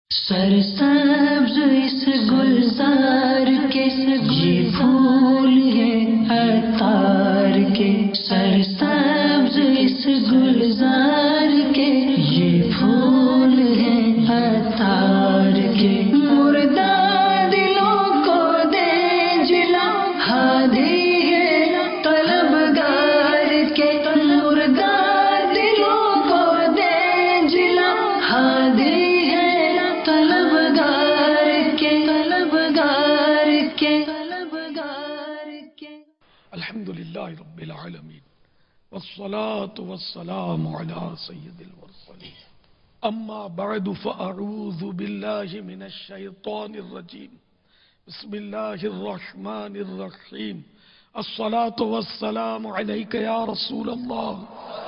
سرسبز اس گلزار کے یہ پھول ہیں عطار کے، سرسبز اس گلزار کے یہ پھول ہیں عطار کے، مردہ دلوں کو دے جلا ہادی ہے طلبگار کے، مردہ دلوں کو دے جلا ہادی الحمد للہ رب العالمین والصلاة والسلام على سید المرسلین اما بعد فاعوذ باللہ من الشیطان الرجیم بسم اللہ الرحمن الرحیم الصلاة والسلام علیک یا رسول اللہ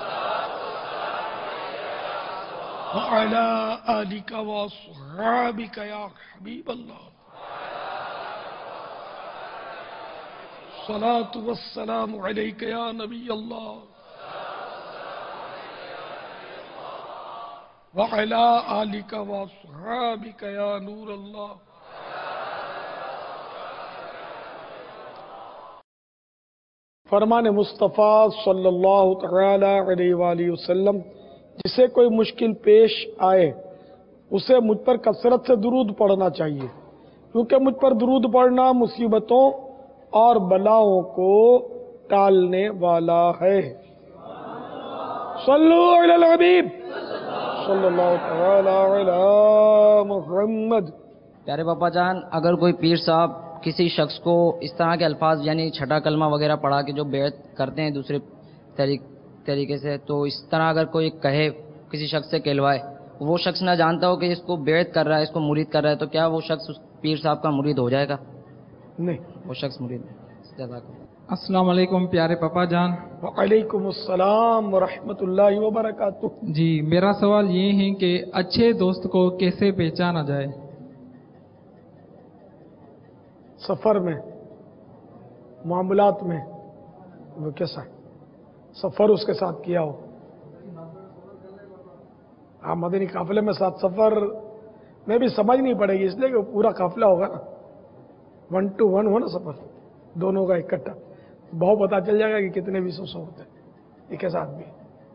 وعلى آلک واصحابک یا حبیب اللہ الصلاة والسلام علیک یا نبی اللہ وعلی آلک واصحابک یا نور اللہ۔ فرمان مصطفیٰ صلی اللہ تعالی علیہ وآلہ وسلم، جسے کوئی مشکل پیش آئے اسے مجھ پر کثرت سے درود پڑھنا چاہیے، کیونکہ مجھ پر درود پڑھنا مصیبتوں اور بلاؤں کو ٹالنے والا ہے۔ صلو علی الحبیب صلی اللہ تعالی علی محمد۔ پیارے پاپا جان، اگر کوئی پیر صاحب کسی شخص کو اس طرح کے الفاظ یعنی چھٹا کلمہ وغیرہ پڑھا کے جو بیعت کرتے ہیں دوسرے طریقے سے، تو اس طرح اگر کوئی کہے کسی شخص سے کہلوائے، وہ شخص نہ جانتا ہو کہ اس کو بیعت کر رہا ہے، اس کو مرید کر رہا ہے، تو کیا وہ شخص اس پیر صاحب کا مرید ہو جائے گا؟ نہیں، وہ شخص مرید نہیں۔ السلام علیکم پیارے پاپا جان۔ وعلیکم السلام ورحمۃ اللہ وبرکاتہ۔ جی، میرا سوال یہ ہے کہ اچھے دوست کو کیسے پہچانا جائے؟ سفر میں، معاملات میں وہ کیسا ہے، سفر اس کے ساتھ کیا ہو۔ آپ مدنی قافلے میں ساتھ سفر میں بھی سمجھ نہیں پڑے گی، اس لیے کہ پورا قافلہ ہوگا نا، 1 to 1 ہو نا سفر دونوں کا اکٹھا، بہت پتا چل جائے گا کہ کتنے بھی سو ہوتے ہیں ایک کے ساتھ بھی۔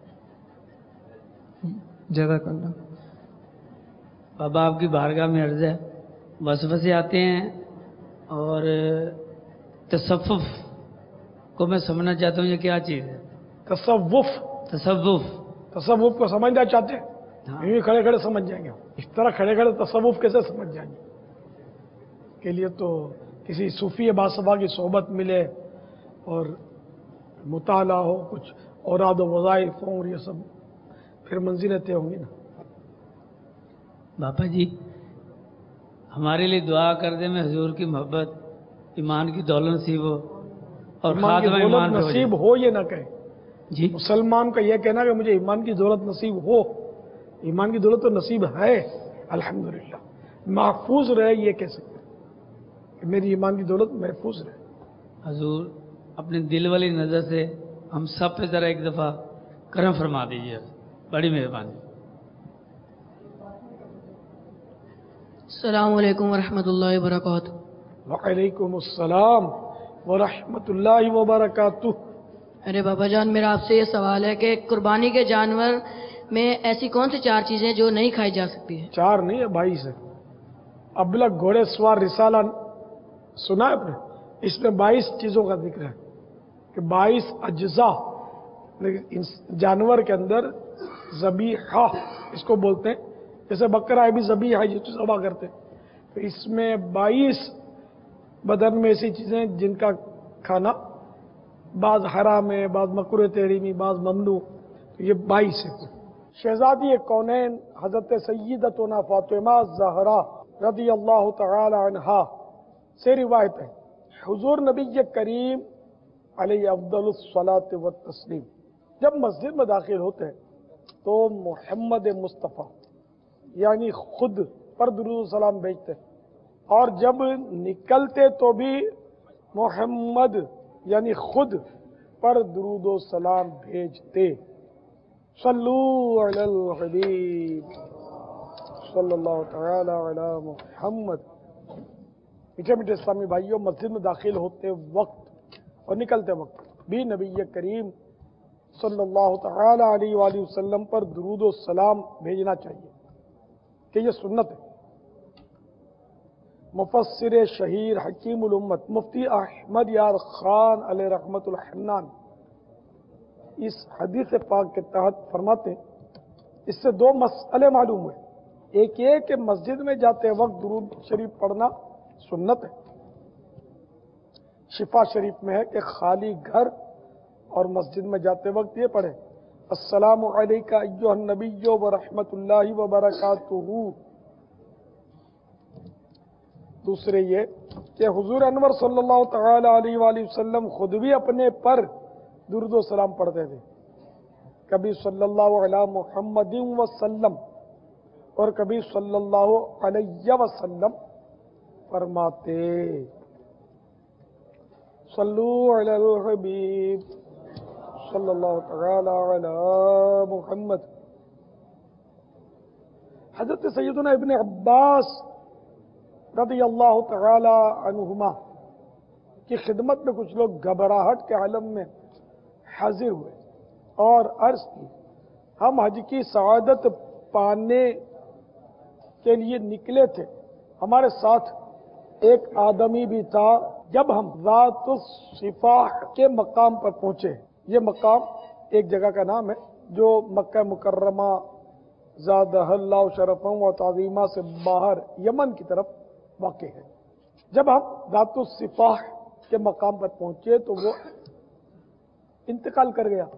جزاک اللہ۔ بابا آپ کی بارگاہ میں عرض ہے، وسوسے آتے ہیں اور تصوف کو میں سمجھنا چاہتا ہوں یہ کیا چیز ہے؟ تصوف تصوف کو سمجھنا چاہتے ہیں؟ یوں کھڑے کھڑے سمجھ جائیں گے، اس طرح کھڑے کھڑے تصوف کیسے سمجھ جائیں گے؟ کے لیے تو کسی صوفی باصفا کی صحبت ملے اور مطالعہ ہو، کچھ اوراد و وظائف ہوں، اور یہ سب پھر منزلیں طے ہوں گی نا۔ بابا جی ہمارے لیے دعا کر دیں، میں حضور کی محبت، ایمان کی دولت نصیب ہو اور خاتمہ ایمان پہ نصیب ہو، یہ نہ کہے جی۔ مسلمان کا یہ کہنا کہ مجھے ایمان کی دولت نصیب ہو، ایمان کی دولت تو نصیب ہے الحمدللہ، محفوظ رہے یہ کہہ سکتے کہ میری ایمان کی دولت محفوظ رہے۔ حضور اپنے دل والی نظر سے ہم سب پہ ذرا ایک دفعہ کرم فرما دیجیے، بڑی مہربانی۔ السلام علیکم ورحمۃ اللہ وبرکاتہ۔ وعلیکم السلام ورحمۃ اللہ وبرکاتہ۔ ارے بابا جان، میرا آپ سے یہ سوال ہے کہ قربانی کے جانور میں ایسی کون سی 4 چیزیں جو نہیں کھائی جا سکتی ہیں؟ 4 نہیں ہے، 22 ہے۔ ابلغ گھوڑے سوار رسالہ سنا ہے آپ نے؟ اس میں 22 چیزوں کا ذکر ہے کہ 22 اجزاء جانور کے اندر ذبیحہ اس کو بولتے ہیں، جیسے بکرا ہے بھی ذبیحہ ہے جو ذبح کرتے ہیں، تو اس میں 22 بدن میں ایسی چیزیں جن کا کھانا بعض حرام ہے، بعض مکروہ تحریمی، بعض ممنوع، تو یہ 22 ہے۔ شہزادی کونین حضرت سیدتنا فاطمہ زہرا رضی اللہ تعالی عنہا سے روایت ہے، حضور نبی کریم علیہ افضل الصلاۃ والتسلیم جب مسجد میں داخل ہوتے ہیں تو محمد مصطفیٰ یعنی خود پر درود و سلام بھیجتے ہیں، اور جب نکلتے تو بھی محمد یعنی خود پر درود و سلام بھیجتے۔ صلو علی الحبیب صلی اللہ تعالی علی محمد. میٹھے میٹھے اسلامی بھائیوں، مسجد میں داخل ہوتے وقت اور نکلتے وقت بھی نبی کریم صلی اللہ تعالی علیہ وآلہ وسلم پر درود و سلام بھیجنا چاہیے کہ یہ سنت ہے. مفسر شہیر حکیم الامت مفتی احمد یار خان علیہ رحمت الحنان اس حدیث پاک کے تحت فرماتے ہیں، اس سے دو مسئلے معلوم ہوئے. ایک یہ کہ مسجد میں جاتے وقت درود شریف پڑھنا سنت ہے. شفا شریف میں ہے کہ خالی گھر اور مسجد میں جاتے وقت یہ پڑھے، السلام علیکہ ایھا النبی ورحمۃ اللہ وبرکاتہ. دوسرے یہ کہ حضور انور صلی اللہ تعالی علیہ وآلہ وسلم خود بھی اپنے پر درود و سلام پڑھتے تھے. کبھی صلی اللہ علیہ محمد وسلم اور کبھی صلی اللہ علیہ وسلم فرماتے. صلو علی الحبیب صلی اللہ تعالی علی محمد. حضرت سیدنا ابن عباس رضی اللہ تعالی عنہما کی خدمت میں کچھ لوگ گھبراہٹ کے عالم میں حاضر ہوئے اور عرض کی، ہم حج کی سعادت پانے کے لیے نکلے تھے، ہمارے ساتھ ایک آدمی بھی تھا. جب ہم ذات الصفاح کے مقام پر پہنچے، یہ مقام ایک جگہ کا نام ہے جو مکہ مکرمہ زادہ اللہ شرفا و تعظیمہ سے باہر یمن کی طرف واقع ہے. جب ہم ذات الصفاح کے مقام پر پہنچے تو وہ انتقال کر گیا.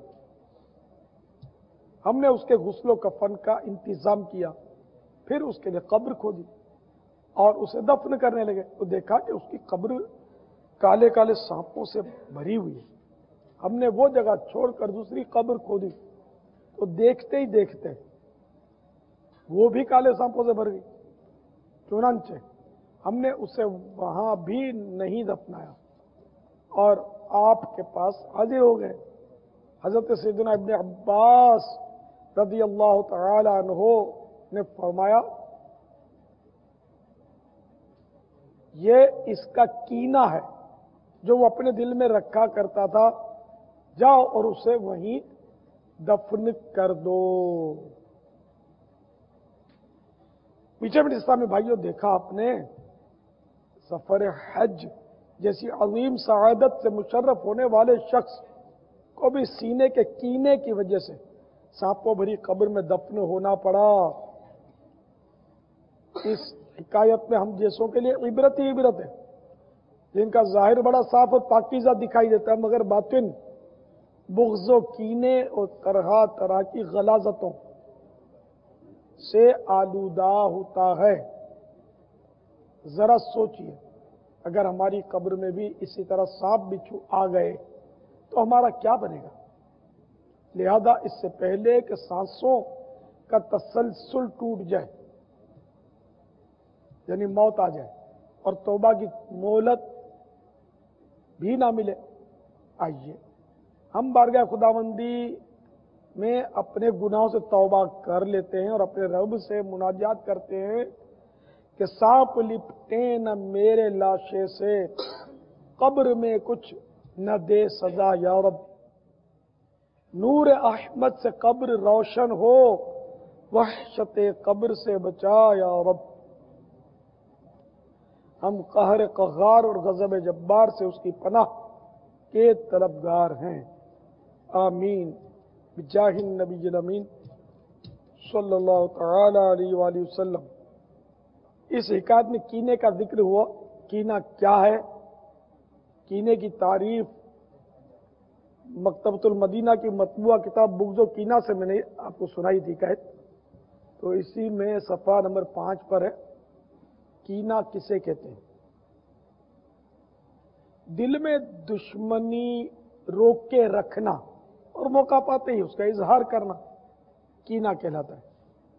ہم نے اس کے غسل و کفن کا انتظام کیا، پھر اس کے لیے قبر کھودی اور اسے دفن کرنے لگے تو دیکھا کہ اس کی قبر کالے کالے سانپوں سے بھری ہوئی ہے. ہم نے وہ جگہ چھوڑ کر دوسری قبر کھودی تو دیکھتے ہی دیکھتے وہ بھی کالے سانپوں سے بھر گئی. چنانچہ ہم نے اسے وہاں بھی نہیں دفنایا اور آپ کے پاس حاضر ہو گئے. حضرت سیدنا ابن عباس رضی اللہ تعالی عنہ نے فرمایا، یہ اس کا کینہ ہے جو وہ اپنے دل میں رکھا کرتا تھا، جاؤ اور اسے وہیں دفن کر دو. پیچھے میٹھے اسلامی بھائیوں، دیکھا آپ نے سفر حج جیسی عظیم سعادت سے مشرف ہونے والے شخص کو بھی سینے کے کینے کی وجہ سے سانپوں بھری قبر میں دفن ہونا پڑا. اس حکایت میں ہم جیسوں کے لیے عبرت ہی عبرت ہے، جن کا ظاہر بڑا صاف اور پاکیزہ دکھائی دیتا ہے مگر باطن بغض و کینے اور طرح طرح کی غلاظتوں سے آلودہ ہوتا ہے. ذرا سوچئے، اگر ہماری قبر میں بھی اسی طرح سانپ بچھو آ گئے تو ہمارا کیا بنے گا؟ لہذا اس سے پہلے کہ سانسوں کا تسلسل ٹوٹ جائے، یعنی موت آ جائے اور توبہ کی مہلت بھی نہ ملے، آئیے ہم بارگاہ خداوندی میں اپنے گناہوں سے توبہ کر لیتے ہیں اور اپنے رب سے مناجات کرتے ہیں کہ سانپ لپٹے نہ میرے لاشے سے، قبر میں کچھ نہ دے سزا یا رب، نور احمد سے قبر روشن ہو، وحشت قبر سے بچا یا رب. ہم قہر قہار اور غضب جبار سے اس کی پناہ کے طلبگار ہیں. آمین بجاہ النبی الامین صلی اللہ تعالی علیہ وآلہ وسلم. اس حکایت میں کینے کا ذکر ہوا. کینہ کیا ہے؟ کینے کی تعریف مکتبۃ المدینہ کی مطبوعہ کتاب بغض و کینہ سے میں نے آپ کو سنائی تھی قید، تو اسی میں صفحہ نمبر 5 پر ہے. کینہ کسے کہتے ہیں؟ دل میں دشمنی روک کے رکھنا اور موقع پاتے ہی اس کا اظہار کرنا کینہ کہلاتا ہے.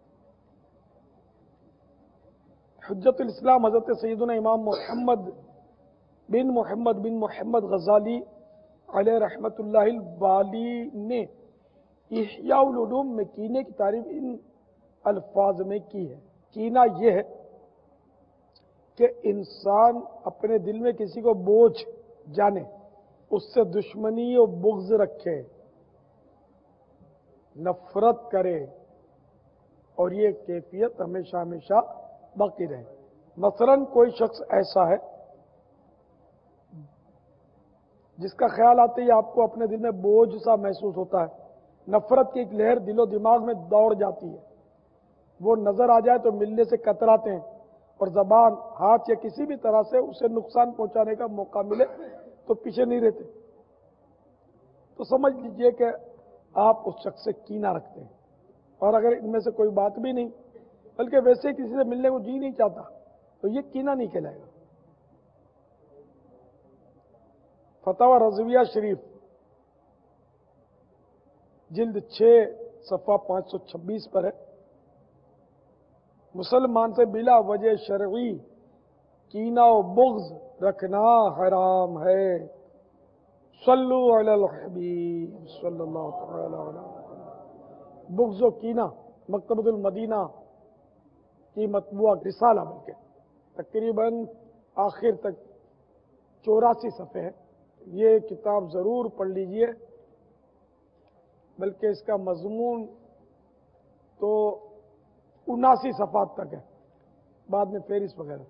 حجت الاسلام حضرت سیدنا امام محمد بن محمد غزالی علیہ رحمت اللہ الوالی نے احیاء العلوم میں کینے کی تعریف ان الفاظ میں کی ہے. कीना ये है کہ انسان اپنے دل میں کسی کو بوجھ جانے، اس سے دشمنی و بغض رکھے، نفرت کرے، اور یہ کیفیت ہمیشہ ہمیشہ باقی رہے۔ مثلا کوئی شخص ایسا ہے جس کا خیال آتے ہی آپ کو اپنے دل میں بوجھ سا محسوس ہوتا ہے، نفرت کی ایک لہر دل و دماغ میں دوڑ جاتی ہے، وہ نظر آ جائے تو ملنے سے کتراتے ہیں، اور زبان، ہاتھ یا کسی بھی طرح سے اسے نقصان پہنچانے کا موقع ملے تو پیچھے نہیں رہتے، تو سمجھ لیجئے کہ آپ اس شخص سے کینہ رکھتے ہیں، اور اگر ان میں سے کوئی بات بھی نہیں بلکہ ویسے ہی کسی سے ملنے کو جی نہیں چاہتا تو یہ کینہ نہیں کہلائے گا۔ فتاوی رضویہ شریف جلد 6 صفحہ 526 پر ہے، مسلمان سے بلا وجہ شرعی کینہ و بغض رکھنا حرام ہے۔ صلو علی الحبیب صلی اللہ تعالی علیہ وسلم۔ بغض و کینہ مکتبۃ المدینہ کی مطبوعہ رسالہ بلکہ تقریباً آخر تک 84 صفحے ہیں، یہ کتاب ضرور پڑھ لیجئے، بلکہ اس کا مضمون تو 79 صفحات تک ہے، بعد میں فہرست وغیرہ۔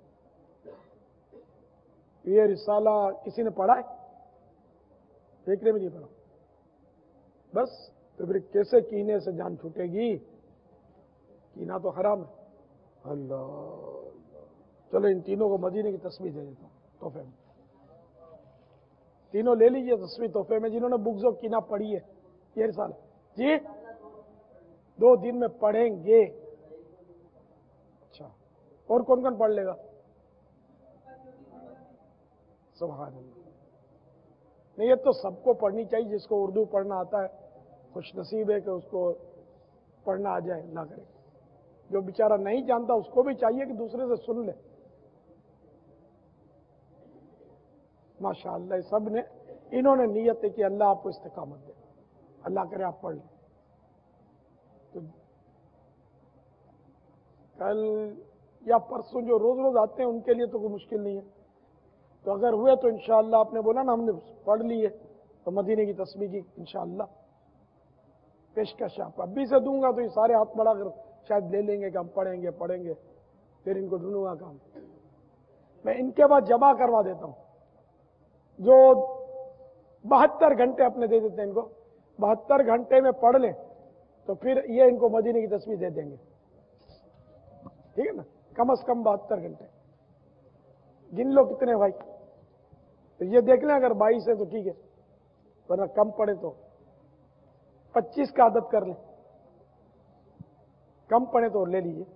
یہ رسالہ کسی نے پڑھا ہے؟ دیکھنے میں نہیں پڑھا، بس تو پھر کیسے کینے سے جان چھوٹے گی؟ کینہ تو حرام ہے۔ اللہ، چلو ان تینوں کو مدینے کی تصویر دے دیتا ہوں تحفے میں، تینوں لے لیجئے تصویر تحفے میں جنہوں نے بغض و کینہ پڑھی ہے یہ رسالہ۔ جی 2 دن میں پڑھیں گے؟ اچھا، اور کون کون پڑھ لے گا؟ سبحان اللہ، نہیں یہ تو سب کو پڑھنی چاہیے، جس کو اردو پڑھنا آتا ہے خوش نصیب ہے کہ اس کو پڑھنا آ جائے، نہ کرے، جو بیچارہ نہیں جانتا اس کو بھی چاہیے کہ دوسرے سے سن لے۔ ماشاءاللہ سب نے، انہوں نے نیت ہے کہ اللہ آپ کو استقامت دے، اللہ کرے آپ پڑھ لیں۔ تو کل یا پرسوں جو روز روز آتے ہیں ان کے لیے تو کوئی مشکل نہیں ہے، تو اگر ہوئے تو انشاءاللہ آپ نے بولا نا ہم نے پڑھ لی ہے تو مدینے کی تسبیح کی انشاءاللہ پیشکش آپ ابھی سے دوں گا، تو یہ سارے ہاتھ بڑھا کر شاید لے لیں گے کہ ہم پڑھیں گے، پھر ان کو ڈھونڈوں گا کام۔ میں ان کے بعد جمع کروا دیتا ہوں، جو 72 گھنٹے اپنے دے دیتے ہیں ان کو، 72 گھنٹے میں پڑھ لیں تو پھر یہ ان کو مدینے کی تصویر دے دیں گے، ٹھیک ہے نا؟ کم از کم 72 گھنٹے گن لو کتنے بھائی، تو یہ دیکھ لیں اگر 22 ہے تو ٹھیک ہے، ورنہ کم پڑے تو 25 کا عادت کر لیں، کم پڑے تو لے لیجیے۔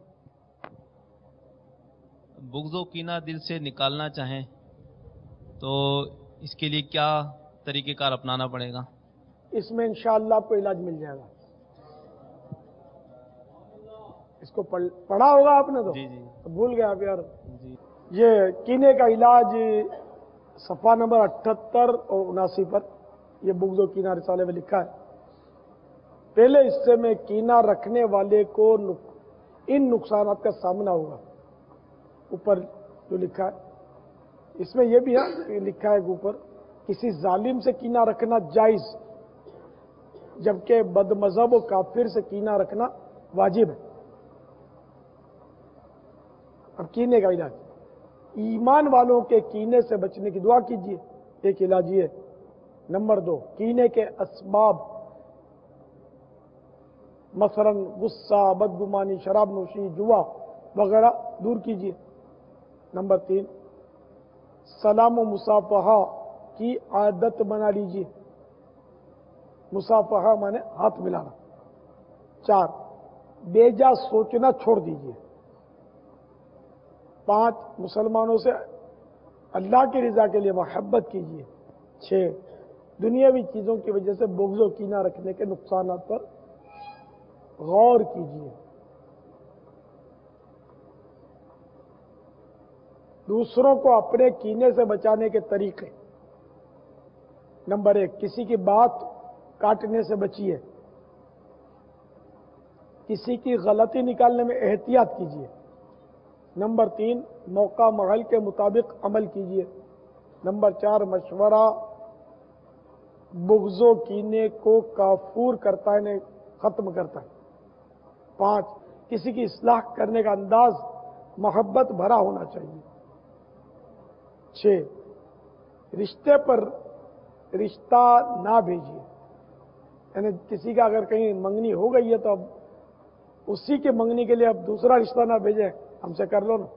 بغض و کینہ دل سے نکالنا چاہیں تو اس کے لیے کیا طریقہ کار اپنانا پڑے گا؟ اس میں انشاءاللہ آپ کو علاج مل جائے گا۔ اس کو پڑھا ہوگا آپ نے تو جی جی بھول گئے آپ یار۔ جی یہ کینے کا علاج صفحہ نمبر 78 اور 79 پر یہ بغض و کینہ رسالے میں لکھا ہے۔ پہلے حصے میں کینہ رکھنے والے کو ان نقصانات کا سامنا ہوگا، اوپر جو لکھا ہے اس میں یہ بھی ہے کہ لکھا ہے اوپر، کسی ظالم سے کینہ رکھنا جائز، جبکہ بد مذہب و کافر سے کینہ رکھنا واجب ہے۔ اب کینے کا علاج، ایمان والوں کے کینے سے بچنے کی دعا کیجیے، ایک علاج یہ ہے۔ نمبر 2، کینے کے اسباب مثلا غصہ، بدگمانی، شراب نوشی، جوا وغیرہ دور کیجیے۔ نمبر 3، سلام و مصافحہ کی عادت بنا لیجیے، مصافحہ مانے ہاتھ ملانا۔ 4، بیجا سوچنا چھوڑ دیجیے۔ 5، مسلمانوں سے اللہ کی رضا کے لیے محبت کیجیے۔ 6، دنیاوی چیزوں کی وجہ سے بغض و کینہ رکھنے کے نقصانات پر غور کیجیے۔ دوسروں کو اپنے کینے سے بچانے کے طریقے۔ نمبر 1، کسی کی بات کاٹنے سے بچیے، کسی کی غلطی نکالنے میں احتیاط کیجیے، نمبر 3 موقع محل کے مطابق عمل کیجیے۔ نمبر 4 مشورہ بغض و کینے کو کافور کرتا ہے، انہیں ختم کرتا ہے۔ 5 کسی کی اصلاح کرنے کا انداز محبت بھرا ہونا چاہیے۔ 6 رشتے پر رشتہ نہ بھیجیے، یعنی کسی کا اگر کہیں منگنی ہو گئی ہے تو اب اسی کے منگنی کے لیے اب دوسرا رشتہ نہ بھیجیں، ہم سے کر لو نا۔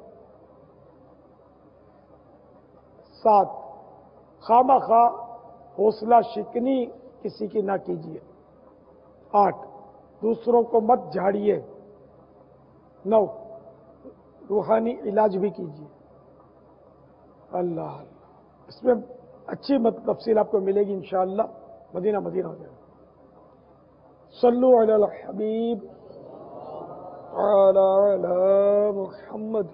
7 خواہ خواہ حوصلہ شکنی کسی کی نہ کیجیے۔ 8 دوسروں کو مت جھاڑیے۔ 9 روحانی علاج بھی کیجیے۔ اللہ اس میں اچھی تفصیل آپ کو ملے گی انشاءاللہ، مدینہ ہو جائے گا۔ صلو علی الحبیب علی محمد۔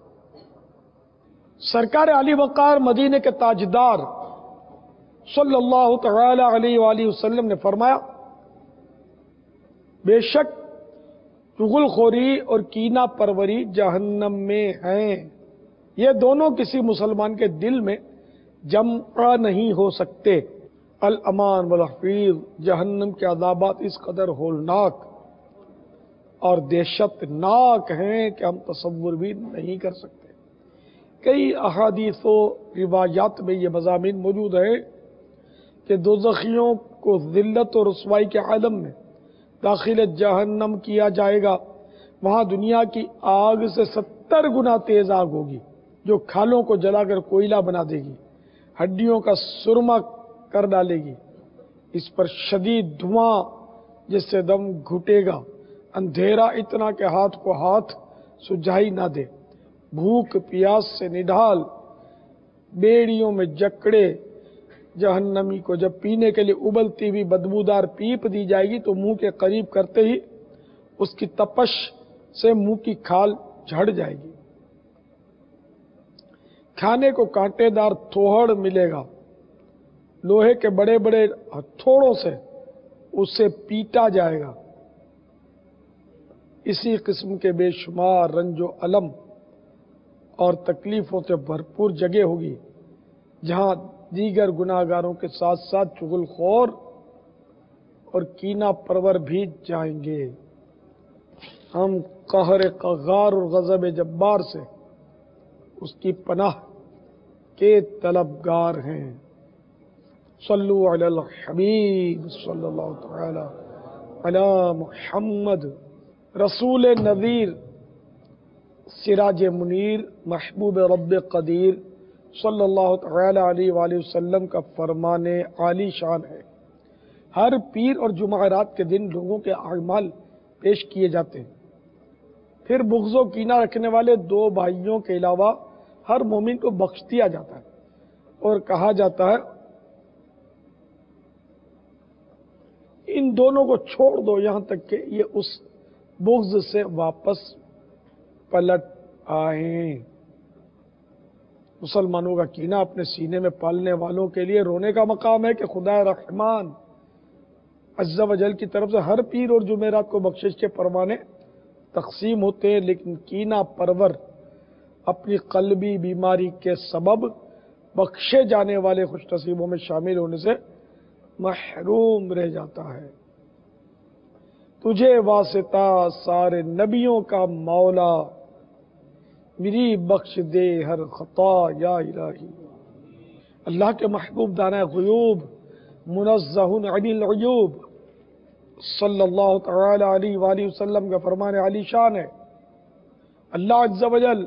سرکار علی وقار مدینے کے تاجدار صلی اللہ تعالی علیہ وآلہ وسلم نے فرمایا، بے شک چغل خوری اور کینہ پروری جہنم میں ہیں، یہ دونوں کسی مسلمان کے دل میں جمع نہیں ہو سکتے۔ الامان والحفیظ، جہنم کے عذابات اس قدر ہولناک اور دہشت ناک ہیں کہ ہم تصور بھی نہیں کر سکتے۔ کئی احادیث و روایات میں یہ مضامین موجود ہے کہ دوزخیوں کو ذلت و رسوائی کے عالم میں داخل جہنم کیا جائے گا، وہاں دنیا کی آگ سے 70 گنا تیز آگ ہوگی جو کھالوں کو جلا کر کوئلہ بنا دے گی، ہڈیوں کا سرما کر ڈالے گی، اس پر شدید دھواں جس سے دم گھٹے گا، اندھیرا اتنا کہ ہاتھ کو ہاتھ سجھائی نہ دے، بھوک پیاس سے نڈھال، بیڑیوں میں جکڑے۔ جہنمی کو جب پینے کے لیے ابلتی ہوئی بدبودار پیپ دی جائے گی تو منہ کے قریب کرتے ہی اس کی تپش سے منہ کی کھال جھڑ جائے گی۔ کھانے کو کانٹے دار تھوہڑ ملے گا، لوہے کے بڑے بڑے ہتھوڑوں سے اسے پیٹا جائے گا۔ اسی قسم کے بے شمار رنج و الم اور تکلیفوں سے بھرپور جگہ ہوگی جہاں دیگر گناہگاروں کے ساتھ ساتھ چغل خور اور کینہ پرور بھی جائیں گے۔ ہم قہر قہار اور غضب جبار سے اس کی پناہ کے طلبگار ہیں۔ صلو علی الحبیب صلی اللہ تعالی علی محمد۔ رسول نذیر، سراج منیر، محبوب رب قدیر صلی اللہ تعالی علیہ وآلہ وسلم کا فرمان عالی شان ہے، ہر پیر اور جمعرات کے دن لوگوں کے اعمال پیش کیے جاتے ہیں، پھر بغض و کینہ رکھنے والے 2 بھائیوں کے علاوہ ہر مومن کو بخش دیا جاتا ہے اور کہا جاتا ہے ان دونوں کو چھوڑ دو یہاں تک کہ یہ اس بغض سے واپس پلٹ آئیں۔ مسلمانوں کا کینہ اپنے سینے میں پالنے والوں کے لیے رونے کا مقام ہے کہ خدا رحمان عز و جل کی طرف سے ہر پیر اور جمعرات کو بخشش کے پروانے تقسیم ہوتے ہیں، لیکن کینہ پرور اپنی قلبی بیماری کے سبب بخشے جانے والے خوش نصیبوں میں شامل ہونے سے محروم رہ جاتا ہے۔ تجھے واسطہ سارے نبیوں کا مولا، میری بخش دے ہر خطا یا الہی۔ اللہ کے محبوب دانہ غیوب، منزہ عن العیوب صلی اللہ تعالی علیہ وآلہ وسلم کا فرمان علی شان ہے، اللہ عز و جل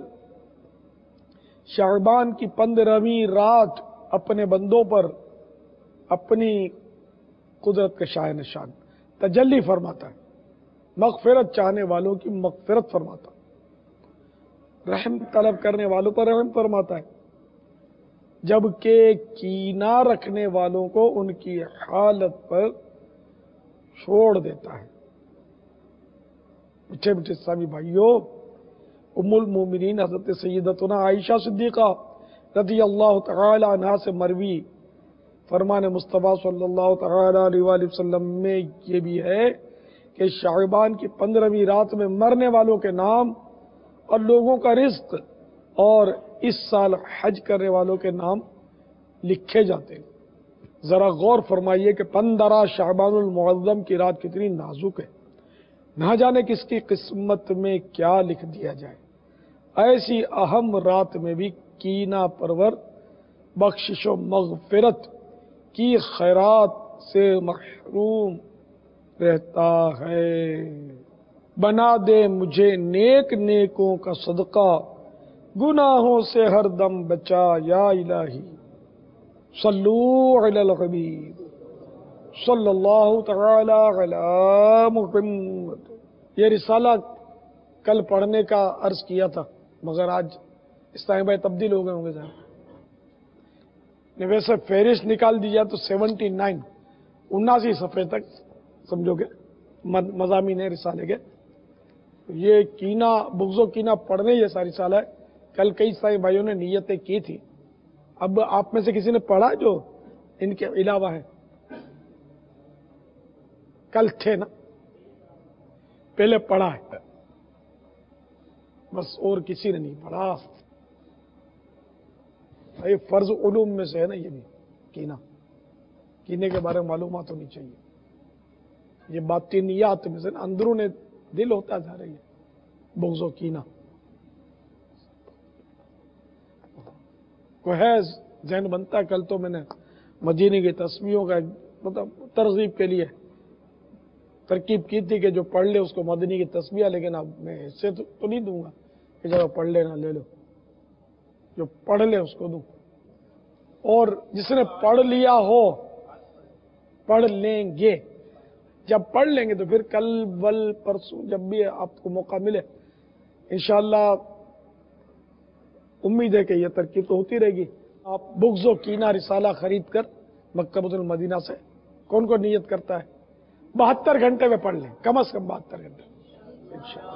شعبان کی 15ویں رات اپنے بندوں پر اپنی قدرت کے شاہ نشان تجلی فرماتا ہے، مغفرت چاہنے والوں کی مغفرت فرماتا ہے، رحم طلب کرنے والوں پر رحم فرماتا ہے، جبکہ کینہ رکھنے والوں کو ان کی حالت پر چھوڑ دیتا ہے۔ میٹھے میٹھے اسلامی بھائیوں، ام المومنین حضرت سیدتنا عائشہ صدیقہ رضی اللہ تعالی عنہا سے مروی فرمان مصطفیٰ صلی اللہ تعالی علیہ وآلہ وسلم میں یہ بھی ہے کہ شعبان کی 15ویں رات میں مرنے والوں کے نام اور لوگوں کا رزق اور اس سال حج کرنے والوں کے نام لکھے جاتے ہیں۔ ذرا غور فرمائیے کہ 15 شعبان المعظم کی رات کتنی نازک ہے، نہ جانے کس کی قسمت میں کیا لکھ دیا جائے۔ ایسی اہم رات میں بھی کینہ پرور بخشش و مغفرت کی خیرات سے محروم رہتا ہے۔ بنا دے مجھے نیک نیکوں کا صدقہ، گناہوں سے ہر دم بچا یا الہی۔ صلو علی الحبیب صلی اللہ تعالی علی محمد۔ یہ رسالہ کل پڑھنے کا عرض کیا تھا، مگر آج اس ٹائم بھائی تبدیل ہو گئے ہوں گے ذرا۔ ویسے فہرست نکال دی جائے تو 79 صفحے تک سمجھو گے مضامین ہے رسالے کے۔ یہ کینہ بغض و کینہ پڑھنے جیسا رسالہ ہے۔ کل کئی سارے بھائیوں نے نیتیں کی تھی، اب آپ میں سے کسی نے پڑھا جو ان کے علاوہ ہے؟ کل تھے نا، پہلے پڑھا ہے بس، اور کسی نے نہیں پڑھا۔ یہ فرض علوم میں سے ہے نا، یہ بھی کینے کے بارے میں معلومات ہونی چاہیے۔ یہ باطنیات میں سے اندرون دل ہوتا جا رہی ہے بغض و کینہ۔ کو ہے ذہن بنتا ہے۔ کل تو میں نے مدینے کی تسبیحوں کا مطلب ترغیب کے لیے ترکیب کی تھی کہ جو پڑھ لے اس کو مدنی کی تسبیح، لیکن اب میں اس سے تو نہیں دوں گا کہ جب پڑھ لینا لے لو، جو پڑھ لے اس کو دوں۔ اور جس نے پڑھ لیا ہو پڑھ لیں گے، جب پڑھ لیں گے تو پھر کل بل پرسوں جب بھی آپ کو موقع ملے انشاءاللہ امید ہے کہ یہ ترکیب تو ہوتی رہے گی۔ آپ بغض و کینہ رسالہ خرید کر مکتبۃ المدینہ سے کون کو نیت کرتا ہے 72 گھنٹے میں پڑھ لیں، کم از کم 72 گھنٹے انشاءاللہ۔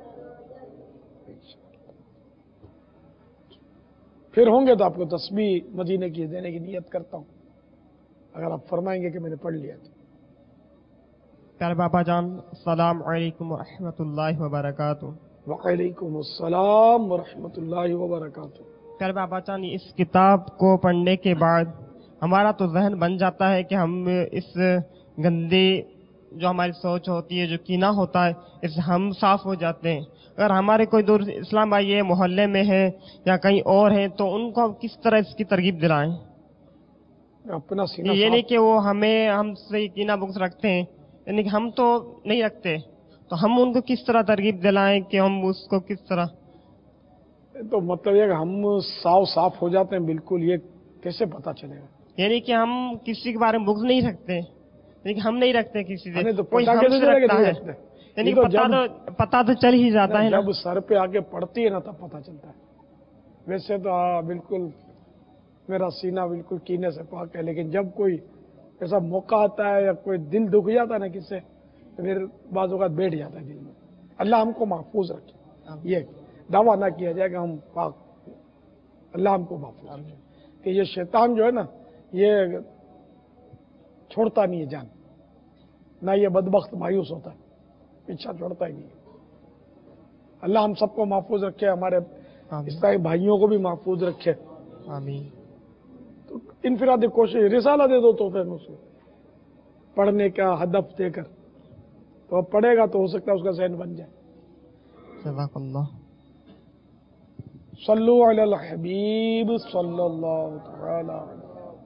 پھر ہوں گے تو آپ کو تسبیح مدینے کی دینے کی نیت کرتا ہوں، اگر آپ فرمائیں گے کہ میں نے پڑھ لیا تو۔ پیارے بابا جان، السلام علیکم ورحمۃ اللہ وبرکاتہ۔ وعلیکم السلام ورحمۃ اللہ وبرکاتہ۔ پیارے بابا جان، اس کتاب کو پڑھنے کے بعد ہمارا تو ذہن بن جاتا ہے کہ ہم اس گندی جو ہماری سوچ ہوتی ہے، جو کینہ ہوتا ہے، اس سے ہم صاف ہو جاتے ہیں۔ اگر ہمارے کوئی دور اسلام بھائی یہ محلے میں ہے یا کہیں اور ہیں تو ان کو ہم کس طرح اس کی ترغیب دلائیں؟ اپنا سینہ یہ نہیں کہ وہ ہم سے کینہ بغض رکھتے ہیں، یعنی کہ ہم تو نہیں رکھتے، تو ہم ان کو کس طرح ترغیب دلائیں کہ ہم اس کو کس طرح؟ تو مطلب یہ کہ ہم صاف ہو جاتے ہیں بالکل، یہ کیسے پتا چلے گا؟ یعنی کہ ہم کسی کے بارے میں بغض نہیں رکھتے، یعنی کہ ہم نہیں رکھتے کسی سے، تو کوئی پتہ ہم کیسے سے چلے گا رکھتا نہیں ہے، رکھتے؟ یعنی یہ کہ پتہ تو چل ہی جاتا ہے نا۔ جب سر پہ آگے پڑتی ہے نا تب پتہ چلتا ہے۔ ویسے تو بالکل میرا سینہ بالکل کینے سے پاک ہے، لیکن جب کوئی ایسا موقع آتا ہے یا کوئی دل دکھ جاتا ہے نا کس سے، تو پھر بعض اوقات بیٹھ جاتا ہے دل میں۔ اللہ ہم کو محفوظ رکھے، یہ دعویٰ نہ کیا جائے کہ ہم پاک، اللہ ہم کو محفوظ رکھے کہ یہ شیطان جو ہے نا یہ چھوڑتا نہیں ہے جان، نہ یہ بدبخت مایوس ہوتا ہے، پیچھا چھوڑتا ہی نہیں ہے۔ اللہ ہم سب کو محفوظ رکھے، ہمارے عیسائی بھائیوں کو بھی محفوظ رکھے۔ آمین۔ تو انفرادی کوشش، رسالہ دے دو تو پھر اس کو پڑھنے کا ہدف دے کر، تو اب پڑھے گا تو ہو سکتا ہے اس کا ذہن بن جائے۔ جزاک اللہ۔ صلو علی الحبیب صلی اللہ تعالی علیہ۔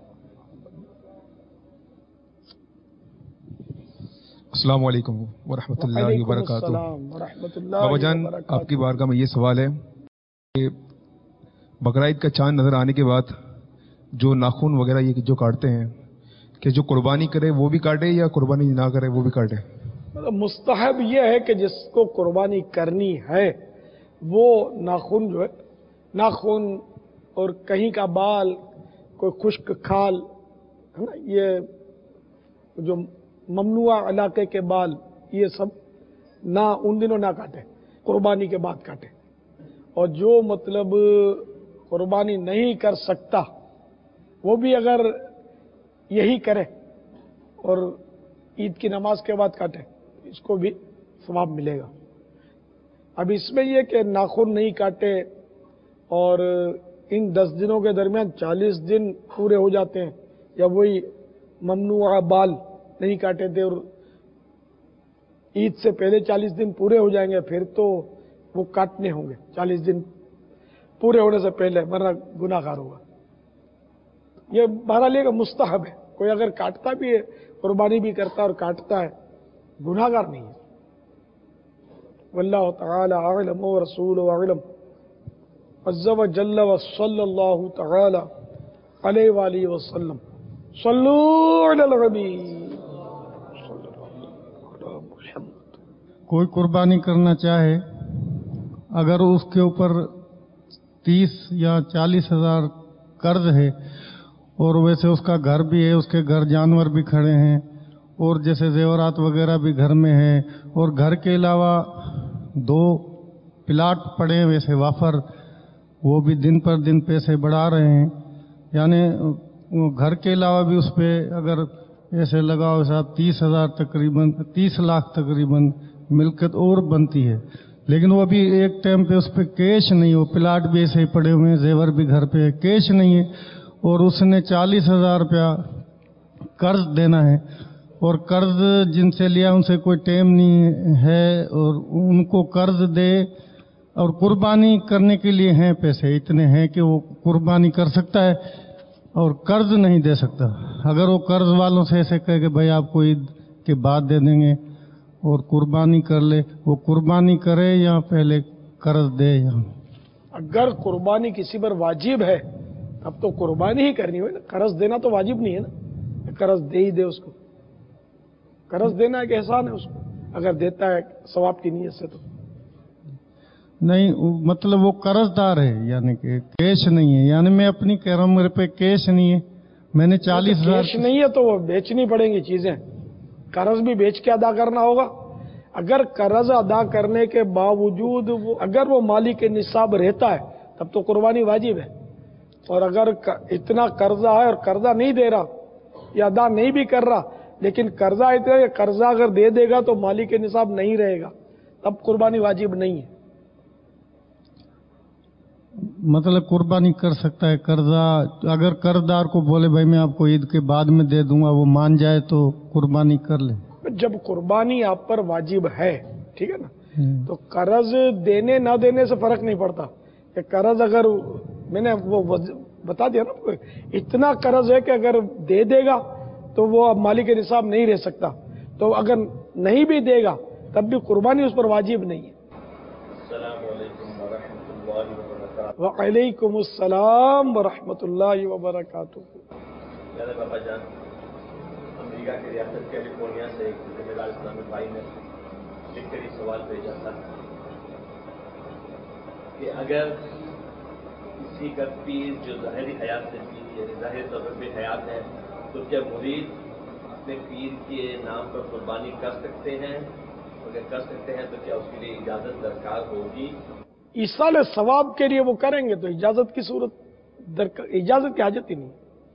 السلام علیکم ورحمۃ اللہ وعلیکم وبرکاتہ۔ السلام ورحمۃ اللہ بابا جان، وبرکاتہ۔ آپ کی بارگاہ میں یہ سوال ہے کہ بقرعید کا چاند نظر آنے کے بعد جو ناخن وغیرہ یہ جو کاٹتے ہیں، کہ جو قربانی کرے وہ بھی کاٹے یا قربانی نہ کرے وہ بھی کاٹے؟ مطلب مستحب یہ ہے کہ جس کو قربانی کرنی ہے وہ ناخن جو ہے، ناخن اور کہیں کا بال، کوئی خشک کھال ہے نا، یہ جو ممنوع علاقے کے بال، یہ سب نہ ان دنوں نہ کاٹے، قربانی کے بعد کاٹے۔ اور جو مطلب قربانی نہیں کر سکتا وہ بھی اگر یہی کرے اور عید کی نماز کے بعد کاٹے، اس کو بھی ثواب ملے گا۔ اب اس میں یہ کہ ناخن نہیں کاٹے اور ان 10 دنوں کے درمیان 40 دن پورے ہو جاتے ہیں، یا وہی ممنوع بال نہیں کاٹے تھے اور عید سے پہلے 40 دن پورے ہو جائیں گے، پھر تو وہ کاٹنے ہوں گے 40 دن پورے ہونے سے پہلے، ورنہ گناہ گار ہوگا۔ یہ بہرحال یہ کہ مستحب ہے، کوئی اگر کاٹتا بھی ہے، قربانی بھی کرتا ہے اور کاٹتا ہے، گناہ گار نہیں ہے۔ واللہ تعالی اعلم ورسولہ اعلم عز وجل وصلی اللہ تعالی علیہ وآلہ وسلم۔ صلو علی الحبیب۔ کوئی قربانی کرنا چاہے، اگر اس کے اوپر 30 یا 40 ہزار قرض ہے اور ویسے اس کا گھر بھی ہے، اس کے گھر جانور بھی کھڑے ہیں اور جیسے زیورات وغیرہ بھی گھر میں ہیں، اور گھر کے علاوہ 2 پلاٹ پڑے ہیں ویسے وافر، وہ بھی دن پر دن پیسے بڑھا رہے ہیں، یعنی گھر کے علاوہ بھی اس پہ اگر ایسے لگاؤ صاحب 30,000 تقریباً 30 لاکھ تقریباً ملکت اور بنتی ہے، لیکن وہ بھی ایک ٹائم پہ اس پہ کیش نہیں، وہ پلاٹ بھی ایسے ہی پڑے ہوئے ہیں، زیور بھی گھر پہ کیش نہیں ہے، اور اس نے 40,000 روپیہ قرض دینا ہے، اور قرض جن سے لیا ان سے کوئی ٹائم نہیں ہے، اور ان کو قرض دے اور قربانی کرنے کے لیے ہیں پیسے اتنے ہیں کہ وہ قربانی کر سکتا ہے اور قرض نہیں دے سکتا۔ اگر وہ قرض والوں سے ایسے کہے کہ بھائی آپ کو عید کے بعد دے دیں گے اور قربانی کر لے، وہ قربانی کرے یا پہلے قرض دے؟ یا اگر قربانی کسی پر واجب ہے اب تو قربانی ہی کرنی ہوئی نا، قرض دینا تو واجب نہیں ہے نا، قرض دے ہی دے اس کو، قرض دینا ایک احسان ہے اس کو، اگر دیتا ہے ثواب کی نیت سے تو نہیں، مطلب وہ قرض دار ہے، یعنی کہ کیش نہیں ہے، یعنی میں اپنی کہہ رہا ہوں میرے پہ کیش نہیں ہے، میں نے 40,000 کیش نہیں ہے تو وہ بیچنی پڑیں گی چیزیں، قرض بھی بیچ کے ادا کرنا ہوگا۔ اگر قرض ادا کرنے کے باوجود اگر وہ مالی کے نصاب رہتا ہے تب تو قربانی واجب ہے، اور اگر اتنا قرضہ ہے اور قرضہ نہیں دے رہا یا ادا نہیں بھی کر رہا، لیکن قرضہ اتنا ہے، قرضہ اگر دے دے گا تو مالی کے نصاب نہیں رہے گا، تب قربانی واجب نہیں ہے۔ مطلب قربانی کر سکتا ہے قرضہ، اگر قرض دار کو بولے بھائی میں آپ کو عید کے بعد میں دے دوں گا، وہ مان جائے تو قربانی کر لے؟ جب قربانی آپ پر واجب ہے، ٹھیک ہے نا، تو قرض دینے نہ دینے سے فرق نہیں پڑتا کہ قرض اگر میں نے وہ بتا دیا نا، اتنا قرض ہے کہ اگر دے دے گا تو وہ اب مالی کے نصاب نہیں رہ سکتا، تو اگر نہیں بھی دے گا تب بھی قربانی اس پر واجب نہیں ہے۔ السلام علیکم ورحمۃ اللہ وبرکاتہ۔ وعلیکم السلام ورحمۃ اللہ وبرکاتہ۔ میرے بابا جان، امریکہ کی ریاست کیلیفورنیا سے ایک ذمہ دار اسلامی بھائی نے لکھ کر یہ سوال بھیجا تھا کہ اگر کسی کا پیر جو ظاہری حیات سے پیر یعنی ظاہر طور پر بھی حیات ہے، تو کیا مرید اپنے پیر کے نام پر قربانی کر سکتے ہیں؟ اگر کر سکتے ہیں تو کیا اس کے لیے اجازت درکار ہوگی؟ ایصال ثواب کے لیے وہ کریں گے تو اجازت کی صورت اجازت کی حاجت ہی نہیں۔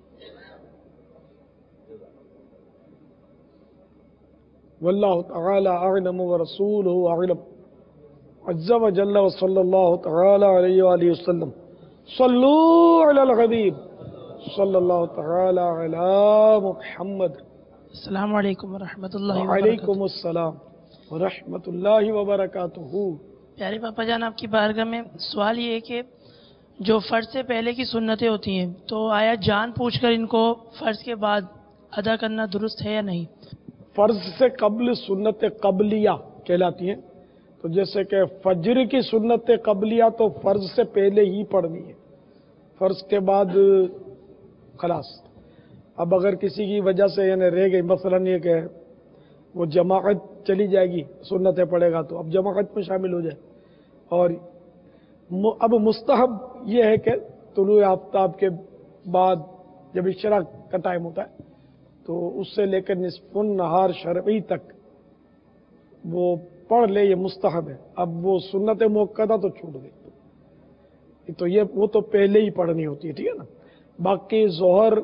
واللہ تعالی اعلم ورسولہ اعلم عز وجل وصلی اللہ تعالی علیہ وآلہ وسلم۔ صلو علی الحبیب صلی اللہ تعالی علی محمد۔ السلام علیکم ورحمۃ اللہ وبرکاتہ۔ وعلیکم السلام ورحمۃ اللہ وبرکاتہ۔ پیارے پاپا جان، آپ کی بارگاہ میں سوال یہ ہے کہ جو فرض سے پہلے کی سنتیں ہوتی ہیں تو آیا جان پوچھ کر ان کو فرض کے بعد ادا کرنا درست ہے یا نہیں؟ فرض سے قبل سنت قبلیہ کہلاتی ہیں، تو جیسے کہ فجر کی سنت قبلیہ تو فرض سے پہلے ہی پڑھنی ہے، فرض کے بعد خلاص۔ اب اگر کسی کی وجہ سے یعنی رہ گئی، مثلا یہ کہ وہ جماعت چلی جائے گی سنتیں پڑھے گا تو اب جماعت میں شامل ہو جائے، اور اب مستحب یہ ہے کہ طلوع آفتاب کے بعد جب اشراق کا ٹائم ہوتا ہے تو اس سے لے کر نصف النہار شرعی تک وہ پڑھ لے، یہ مستحب ہے۔ اب وہ سنت موقدہ تو چھوٹ گئی، تو یہ وہ تو پہلے ہی پڑھنی ہوتی ہے، ٹھیک ہے نا۔ باقی ظہر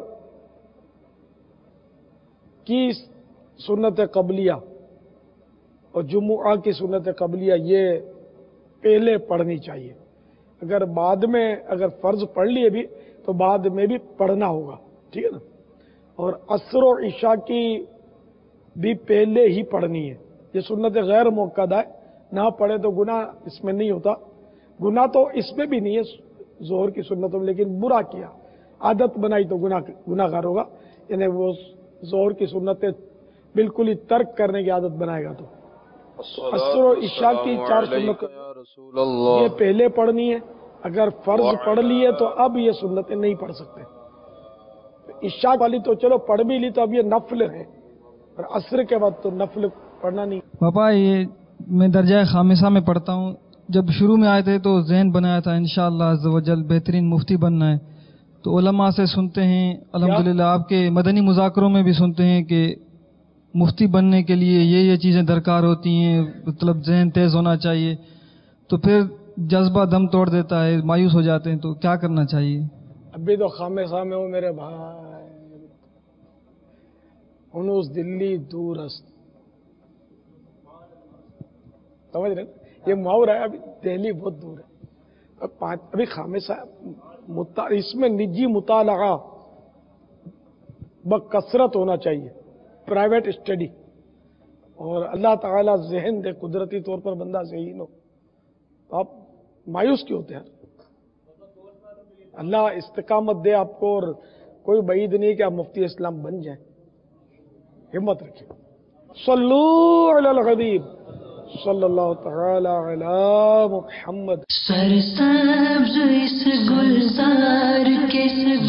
کی سنت قبلیہ اور جمعہ کی سنت قبلیہ یہ پہلے پڑھنی چاہیے. اگر بعد میں اگر فرض پڑھ لیے بھی تو بعد میں بھی پڑھنا ہوگا, ٹھیک ہے نا. اور عصر و عشاء کی بھی پہلے ہی پڑھنی ہے. یہ سنت غیر موقع ہے, نہ پڑھے تو گناہ اس میں نہیں ہوتا. گناہ تو اس میں بھی نہیں ہے ظہر کی سنتوں میں, لیکن برا کیا, عادت بنائی تو گناہ گار ہوگا. یعنی وہ ظہر کی سنتیں بالکل ہی ترک کرنے کی عادت بنائے گا. تو عصر و عشاء کی 4 سنتیں یہ پہلے پڑھنی ہے. اگر فرض پڑھ لیے تو اب یہ سنتیں نہیں پڑھ سکتے. عشاء والی تو چلو پڑھ بھی لی تو اب یہ نفل ہے, اور عصر کے بعد تو نفل پڑھنا نہیں. پاپا یہ میں درجہ خامسہ میں پڑھتا ہوں. جب شروع میں آئے تھے تو ذہن بنایا تھا انشاءاللہ عز و جل بہترین مفتی بننا ہے. تو علماء سے سنتے ہیں, الحمدللہ آپ کے مدنی مذاکروں میں بھی سنتے ہیں کہ مفتی بننے کے لیے یہ چیزیں درکار ہوتی ہیں, مطلب ذہن تیز ہونا چاہیے. تو پھر جذبہ دم توڑ دیتا ہے, مایوس ہو جاتے ہیں. تو کیا کرنا چاہیے؟ ابھی تو خامسہ میں ہو میرے بھائی, ہنوز دلی دور است. سمجھ رہے, یہ محاورہ ہے, ابھی دہلی بہت دور ہے. ابھی خامسہ اس میں نجی مطالعہ بکثرت ہونا چاہیے, پرائیویٹ اسٹڈی. اور اللہ تعالیٰ ذہن دے قدرتی طور پر بندہ ذہین ہو. آپ مایوس کیوں ہوتے ہیں؟ اللہ استقامت دے آپ کو, اور کوئی بعید نہیں کہ آپ مفتی اسلام بن جائیں. ہمت رکھیں. صلو علی الحبیب صلی اللہ تعالی علی محمد. سرسبز اس گلزار کے